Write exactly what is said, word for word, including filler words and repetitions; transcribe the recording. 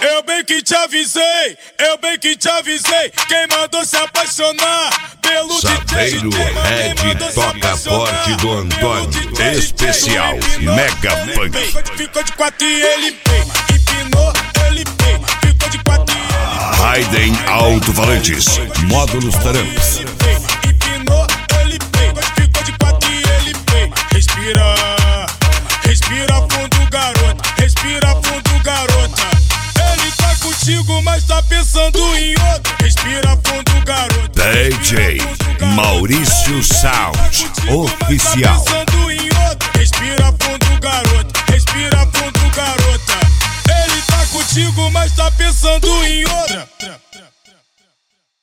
Eu bem que te avisei, eu bem que te avisei. Quem mandou se apaixonar pelo Saveiro Red toca forte do Antônio. Especial Mega Funk. Ficou de quatro e ele pei. Empinou, ele pei. Ficou de quatro e ele pei. Raiden Alto-Falantes. Módulos Taramps. Empinou, ele pei. Ficou de quatro e ele pei. Respira, respira fundo, garota. Respira fundo, garota. Ele tá contigo, mas tá pensando em outro. Respira fundo, garota. D J Maurício Sound Oficial. Tá pensando em outro. Respira fundo, garota. Respira fundo, garota. Ele tá contigo, mas tá pensando em outra.